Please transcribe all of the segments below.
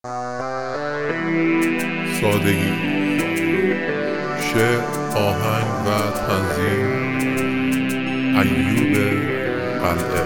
سادگی، شعر، آهنگ و تنظیم ایوب قلعه.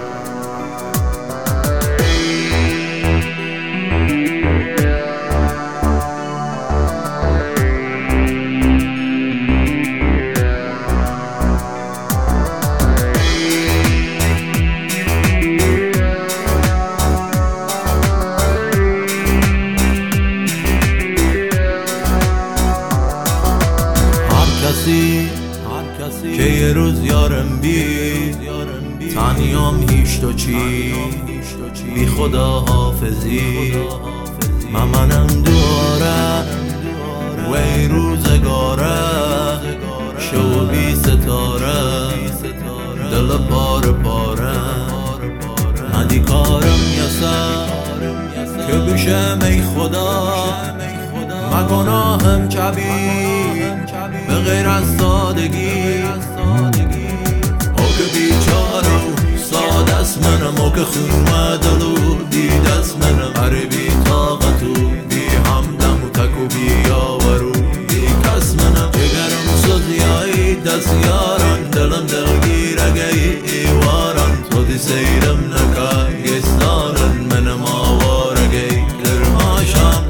که یه روز یارم بی تنیام هیچ تو چی بی خدا حافظی منم دواره و این روزگاره شو بی ستاره دل پاره پاره ندی کارم یسه که بشم ای خدا من گناهم کبیر به غیر از سادگی او که بیچاره و ساده است منم او که خون دلو دید است منم اره بی طاقت و بی همدم و تک و بی یاور و بی کس منم جگرم سوزیایی دست یاران دلم دلگیر اگه ایواران تو دی سیرم نکن گستانن منم آوار اگه کرماشم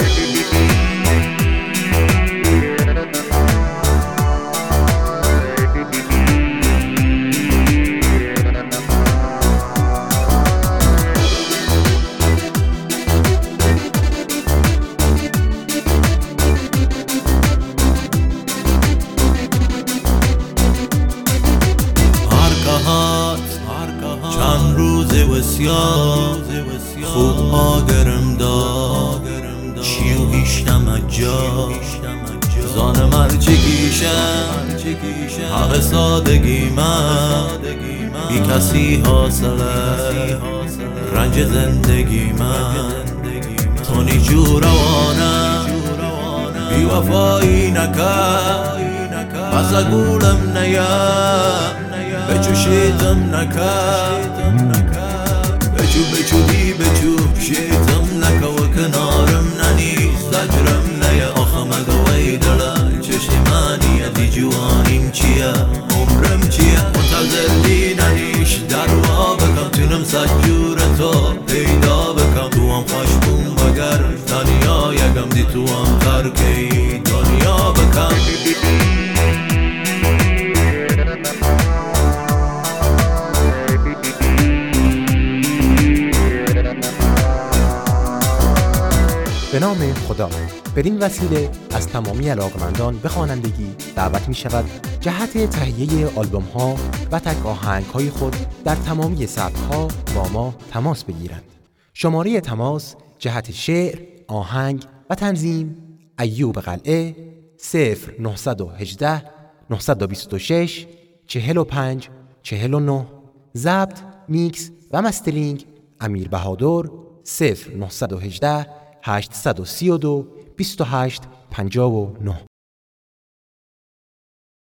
چند روز وسیار خوب آگرم داد چیو هیشتم اجا زان مرچی گیشم حق سادگی من بی کسی حاصله رنج زندگی من تو نیجو روانم بی وفایی نکن پس اگولم نیم بچو شیطم نکن بچو دی بچو شیطم نکن و کنارم ننی زجرم نیا آخم اگوی دلم چشمانی دی جوانیم چیه عمرم چیه منتظر دی ننیش دروا بکم تونم سجور تو پیدا بکم تو هم خوشبون بگر دنیا یکم دی تو هم ترکی دنیا بکم به نام خدا. بدین وسیله از تمامی علاقمندان به خوانندگی دعوت می شود جهت تهیه آلبوم ها و تک آهنگ های خود در تمامی سبک ها با ما تماس بگیرند. شماره تماس جهت شعر، آهنگ و تنظیم ایوب قلعه 0918 926 45 49. ضبط، میکس و مسترینگ امیر بهادر 0918 832 28 59.